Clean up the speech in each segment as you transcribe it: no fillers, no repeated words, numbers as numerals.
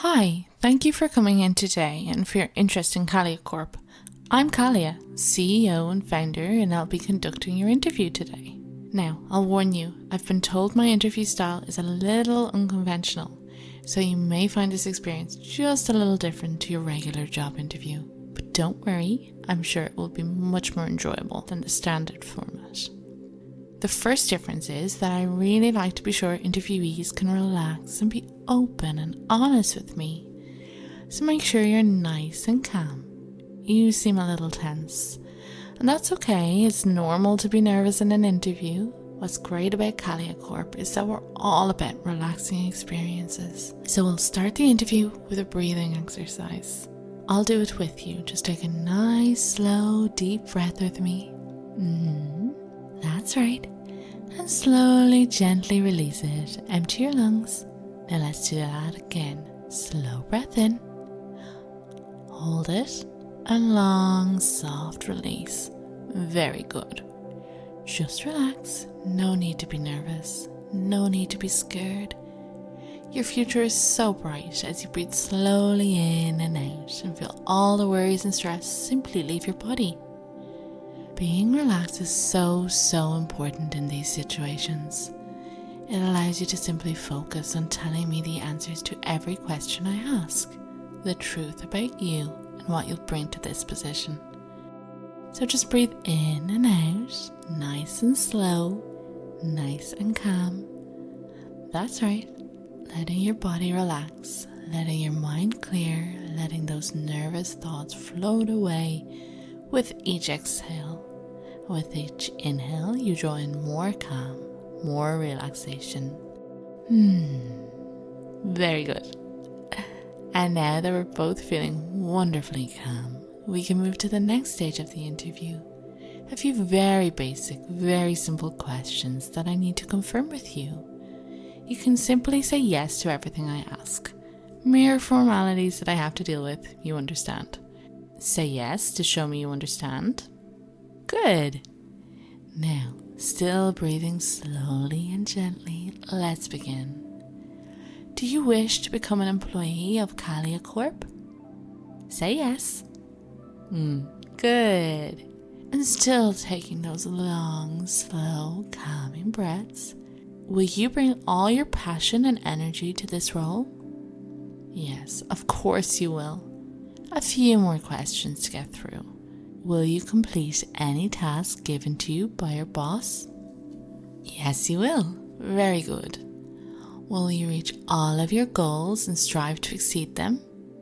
Hi, thank you for coming in today and for your interest in Kalia Corp. I'm Kalia, CEO and founder, and I'll be conducting your interview today. Now, I'll warn you, I've been told my interview style is a little unconventional, so you may find this experience just a little different to your regular job interview. But don't worry, I'm sure it will be much more enjoyable than the standard format. The first difference is that I really like to be sure interviewees can relax and be open and honest with me. So make sure you're nice and calm. You seem a little tense. And that's okay, it's normal to be nervous in an interview. What's great about Kalia Corp is that we're all about relaxing experiences. So we'll start the interview with a breathing exercise. I'll do it with you. Just take a nice, slow, deep breath with me. That's right. And slowly, gently release it. Empty your lungs. Now let's do that again. Slow breath in. Hold it. And long, soft release. Very good. Just relax. No need to be nervous. No need to be scared. Your future is so bright as you breathe slowly in and out and feel all the worries and stress simply leave your body. Being relaxed is so important in these situations. It allows you to simply focus on telling me the answers to every question I ask, the truth about you and what you'll bring to this position. So just breathe in and out, nice and slow, nice and calm. That's right, letting your body relax, letting your mind clear, letting those nervous thoughts float away with each exhale. With each inhale, you draw in more calm, more relaxation. Very good. And now that we're both feeling wonderfully calm, we can move to the next stage of the interview. A few very basic, very simple questions that I need to confirm with you. You can simply say yes to everything I ask. Mere formalities that I have to deal with, you understand. Say yes to show me you understand. Good. Now, still breathing slowly and gently, let's begin. Do you wish to become an employee of Kalia Corp? Say yes. Good. And still taking those long, slow, calming breaths. Will you bring all your passion and energy to this role? Yes, of course you will. A few more questions to get through. Will you complete any task given to you by your boss? Yes, you will. Very good. Will you reach all of your goals and strive to exceed them?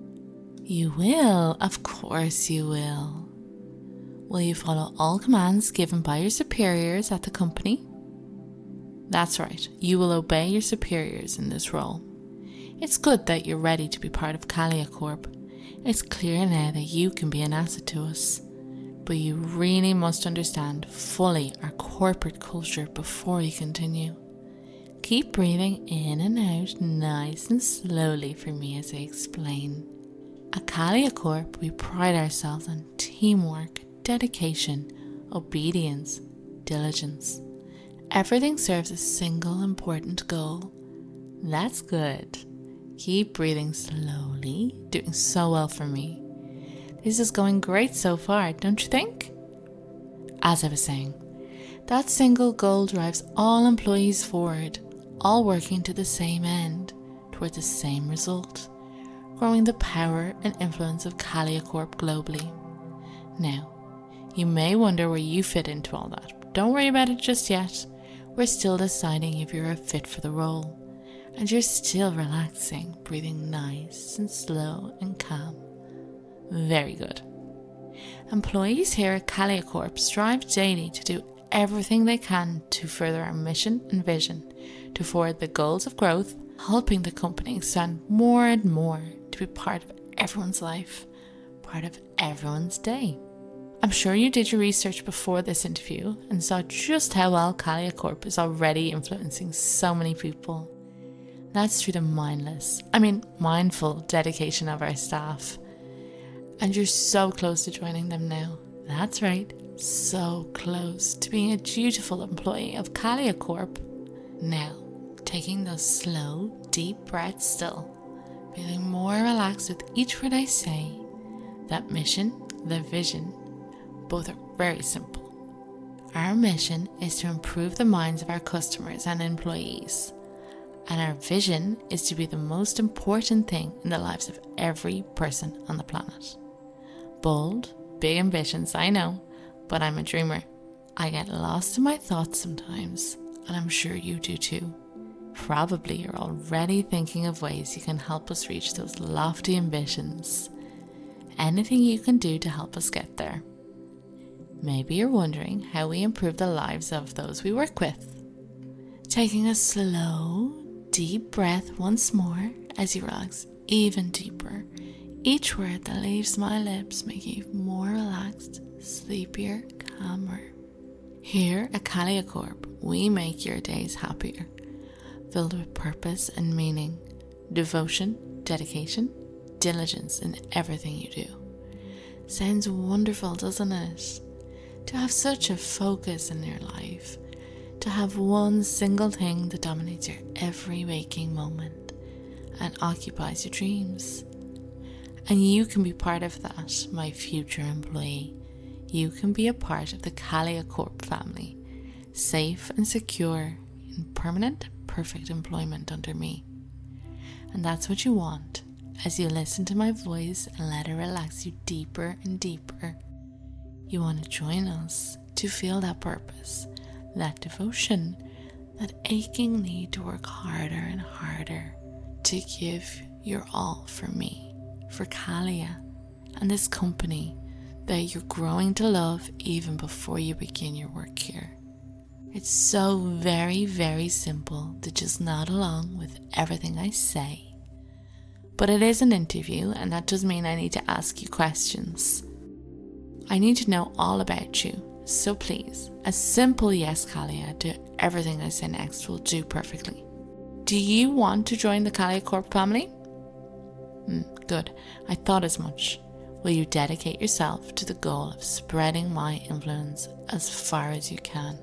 You will. Of course you will. Will you follow all commands given by your superiors at the company? That's right. You will obey your superiors in this role. It's good that you're ready to be part of Kalia Corp. It's clear now that you can be an asset to us. But you really must understand fully our corporate culture before you continue. Keep breathing in and out nice and slowly for me as I explain. At Kalia Corp, we pride ourselves on teamwork, dedication, obedience, diligence. Everything serves a single important goal. That's good. Keep breathing slowly, doing so well for me. This is going great so far, don't you think? As I was saying, that single goal drives all employees forward, all working to the same end, towards the same result, growing the power and influence of Kalia Corp globally. Now, you may wonder where you fit into all that, but don't worry about it just yet. We're still deciding if you're a fit for the role, and you're still relaxing, breathing nice and slow and calm. Very good. Employees here at Kalia Corp strive daily to do everything they can to further our mission and vision, to forward the goals of growth, helping the company expand more and more to be part of everyone's life, part of everyone's day. I'm sure you did your research before this interview and saw just how well Kalia Corp is already influencing so many people. That's through the mindful dedication of our staff. And you're so close to joining them now. That's right, so close to being a dutiful employee of Kalia Corp. Now, taking those slow, deep breaths still, feeling more relax with each word I say. That mission, the vision, both are very simple. Our mission is to improve the minds of our customers and employees. And our vision is to be the most important thing in the lives of every person on the planet. Bold, big ambitions, I know, but I'm a dreamer. I get lost in my thoughts sometimes, and I'm sure you do too. Probably you're already thinking of ways you can help us reach those lofty ambitions. Anything you can do to help us get there. Maybe you're wondering how we improve the lives of those we work with. Taking a slow, deep breath once more as you relax even deeper. Each word that leaves my lips making you more relaxed, sleepier, calmer. Here at Kalia Corp, we make your days happier, filled with purpose and meaning, devotion, dedication, diligence in everything you do. Sounds wonderful, doesn't it? To have such a focus in your life, to have one single thing that dominates your every waking moment and occupies your dreams. And you can be part of that, my future employee. You can be a part of the Kalia Corp family, safe and secure in permanent, perfect employment under me. And that's what you want as you listen to my voice and let it relax you deeper and deeper. You want to join us to feel that purpose, that devotion, that aching need to work harder and harder to give your all for me, for Kalia, and this company that you're growing to love even before you begin your work here. It's so very, very simple to just nod along with everything I say. But it is an interview, and that does mean I need to ask you questions. I need to know all about you, so please, a simple yes, Kalia, to everything I say next will do perfectly. Do you want to join the Kalia Corp family? Good, I thought as much. Will you dedicate yourself to the goal of spreading my influence as far as you can?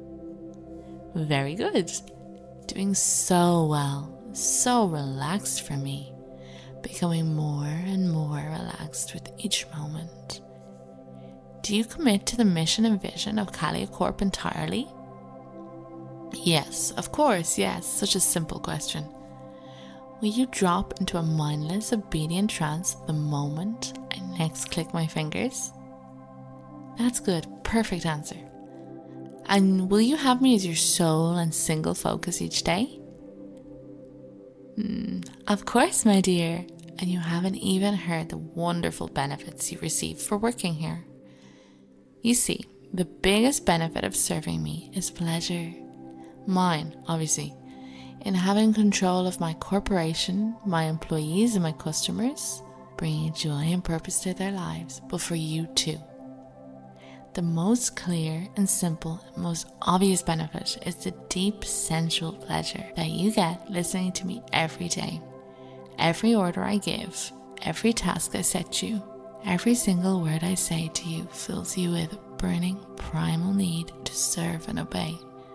Very good. Doing so well, so relaxed for me, becoming more and more relaxed with each moment. Do you commit to the mission and vision of Kalia Corp entirely? Yes, of course, yes. Such a simple question. Will you drop into a mindless, obedient trance the moment I next click my fingers? That's good, perfect answer. And will you have me as your sole and single focus each day? Of course, my dear. And you haven't even heard the wonderful benefits you receive for working here. You see, the biggest benefit of serving me is pleasure. Mine, obviously, in having control of my corporation, my employees and my customers, bringing joy and purpose to their lives, but for you too. The most clear and simple and most obvious benefit is the deep sensual pleasure that you get listening to me every day. Every order I give, every task I set you, every single word I say to you fills you with a burning primal need to serve and obey,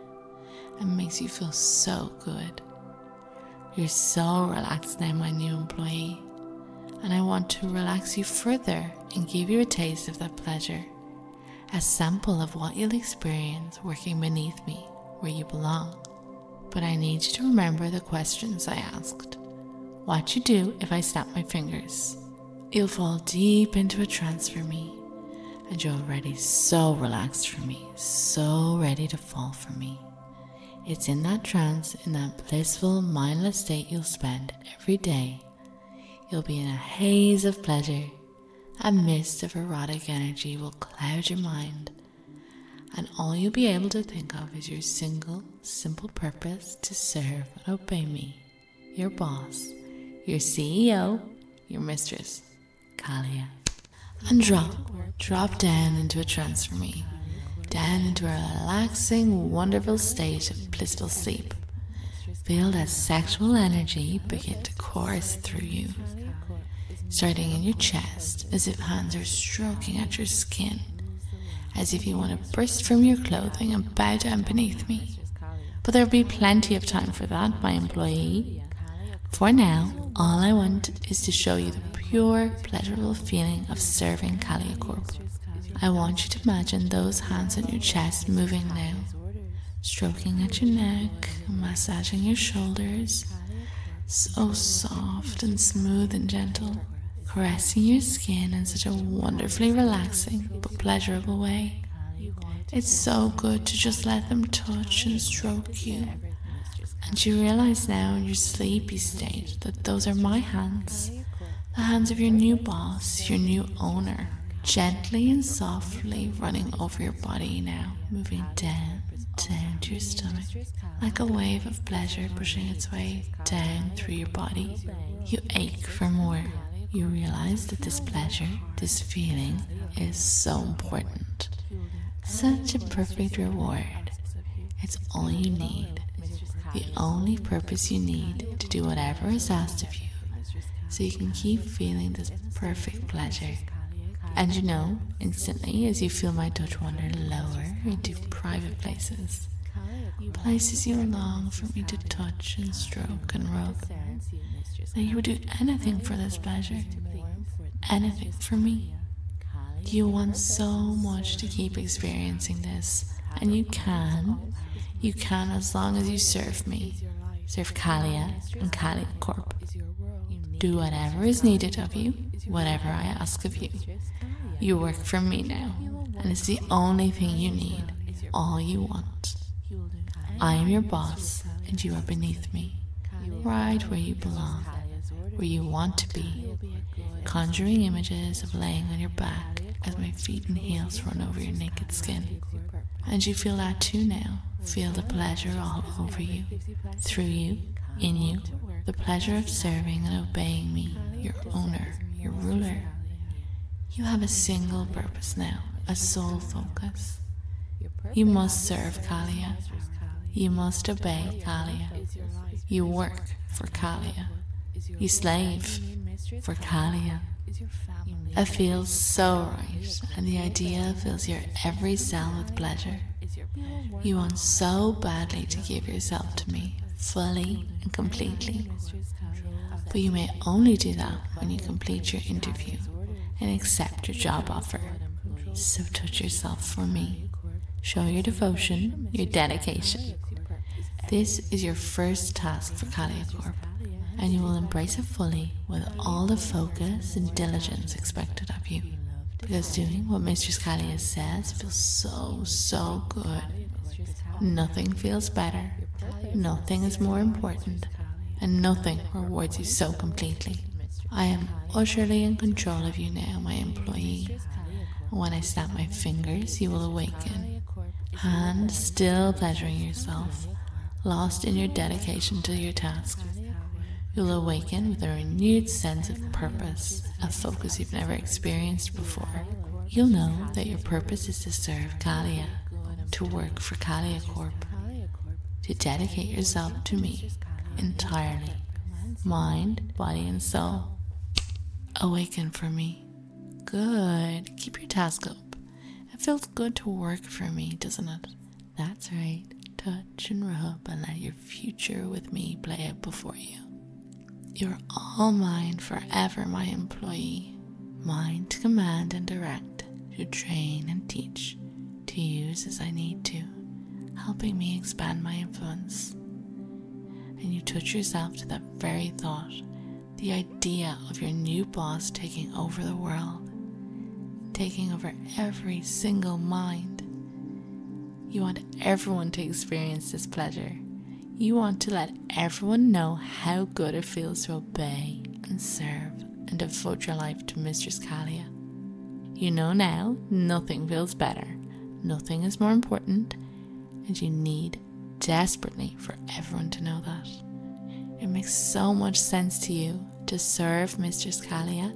and makes you feel so good. You're so relaxed now, my new employee, and I want to relax you further and give you a taste of that pleasure, a sample of what you'll experience working beneath me where you belong. But I need you to remember the questions I asked. What you do if I snap my fingers. You'll fall deep into a trance for me, and you're already so relaxed for me, so ready to fall for me. It's in that trance, in that blissful, mindless state you'll spend every day. You'll be in a haze of pleasure. A mist of erotic energy will cloud your mind, and all you'll be able to think of is your single, simple purpose to serve and obey me, your boss, your CEO, your mistress, Kalia. And drop down into a trance for me, down into a relaxing, wonderful state of blissful sleep. Feel that sexual energy begin to course through you, starting in your chest as if hands are stroking at your skin, as if you want to burst from your clothing and bow down beneath me. But there'll be plenty of time for that, my employee. For now, all I want is to show you the pure, pleasurable feeling of serving Kalia Corp. I want you to imagine those hands on your chest moving now, stroking at your neck, massaging your shoulders, so soft and smooth and gentle, caressing your skin in such a wonderfully relaxing but pleasurable way. It's so good to just let them touch and stroke you. And you realize now in your sleepy state that those are my hands, the hands of your new boss, your new owner, gently and softly running over your body now, moving down to your stomach, like a wave of pleasure pushing its way down through your body. You ache for more. You realize that this pleasure, this feeling, is so important. Such a perfect reward. It's all you need. The only purpose you need to do whatever is asked of you, so you can keep feeling this perfect pleasure. And you know, instantly, as you feel my touch wander lower into private places, places you long for me to touch and stroke and rub, that you would do anything for this pleasure, anything for me. You want so much to keep experiencing this, and you can as long as you serve me, serve Kalia and Kalia Corp. Do whatever is needed of you, whatever I ask of you. You work for me now, and it's the only thing you need, all you want. I am your boss, and you are beneath me, right where you belong, where you want to be, conjuring images of laying on your back as my feet and heels run over your naked skin. And you feel that too now. Feel the pleasure all over you, through you, in you, the pleasure of serving and obeying me, your owner, your ruler. You have a single purpose now, a sole focus. You must serve Kalia. You must obey Kalia. You work for Kalia. You slave for Kalia. It feels so right, and the idea fills your every cell with pleasure. You want so badly to give yourself to me, fully and completely. But you may only do that when you complete your interview and accept your job offer. So touch yourself for me. Show your devotion, your dedication. This is your first task for Kalia Corp, and you will embrace it fully with all the focus and diligence expected of you. Because doing what Mistress Kalia says feels so good. Nothing feels better, nothing is more important, and nothing rewards you so completely. I am utterly in control of you now, my employee. When I snap my fingers, you will awaken, hand still pleasuring yourself, lost in your dedication to your task. You'll awaken with a renewed sense of purpose, a focus you've never experienced before. You'll know that your purpose is to serve Kalia, to work for Kalia Corp, to dedicate yourself to me entirely, mind, body, and soul. Awaken for me. Good. Keep your task up. It feels good to work for me, doesn't it? That's right. Touch and rub and let your future with me play out before you. You're all mine forever, my employee. Mine to command and direct, to train and teach, to use as I need to, helping me expand my influence. And you touch yourself to that very thought, the idea of your new boss taking over the world, taking over every single mind. You want everyone to experience this pleasure. You want to let everyone know how good it feels to obey and serve and devote your life to Mistress Kalia. You know now, nothing feels better, nothing is more important, and you need desperately for everyone to know that. It makes so much sense to you to serve Mistress Kalia,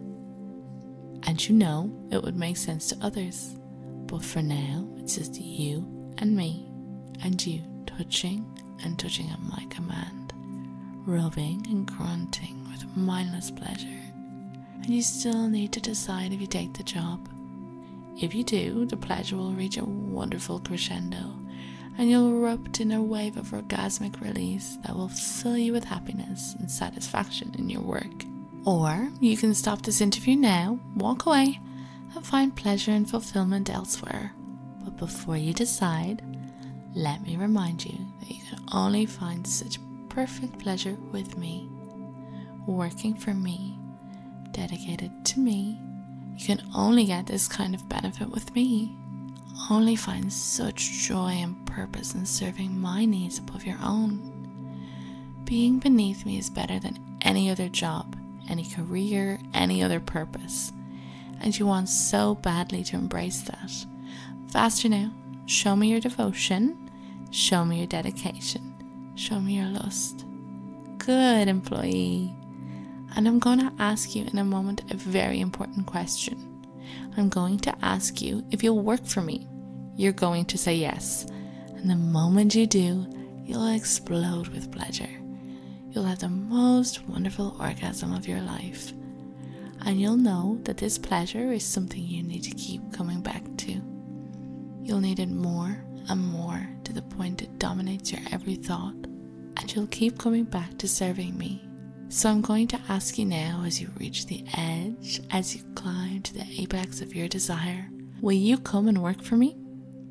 and you know it would make sense to others. But for now, it's just you and me, and you touching at my command, rubbing and grunting with mindless pleasure. And you still need to decide if you take the job. If you do, the pleasure will reach a wonderful crescendo, and you'll erupt in a wave of orgasmic release that will fill you with happiness and satisfaction in your work. Or you can stop this interview now, walk away, and find pleasure and fulfillment elsewhere. But before you decide, let me remind you that you can only find such perfect pleasure with me, working for me, dedicated to me. You can only get this kind of benefit with me. Only find such joy and purpose in serving my needs above your own. Being beneath me is better than any other job, any career, any other purpose. And you want so badly to embrace that. Faster now. Show me your devotion. Show me your dedication. Show me your lust. Good, employee. And I'm going to ask you in a moment a very important question. I'm going to ask you if you'll work for me. You're going to say yes. And the moment you do, you'll explode with pleasure. You'll have the most wonderful orgasm of your life. And you'll know that this pleasure is something you need to keep coming back to. You'll need it more and more to the point it dominates your every thought. And you'll keep coming back to serving me. So I'm going to ask you now, as you reach the edge, as you climb to the apex of your desire, will you come and work for me?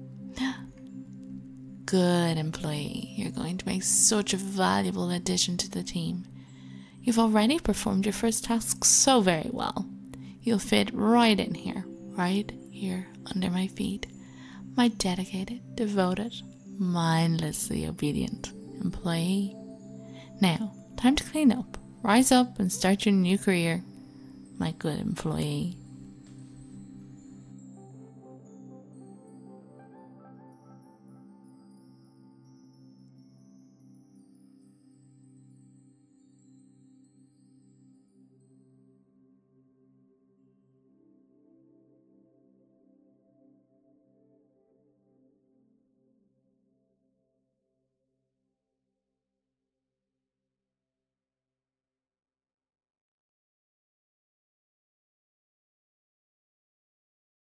Good, employee. You're going to make such a valuable addition to the team. You've already performed your first task so very well. You'll fit right in here, right here under my feet. My dedicated, devoted, mindlessly obedient employee. Now, time to clean up. Rise up and start your new career, my good employee.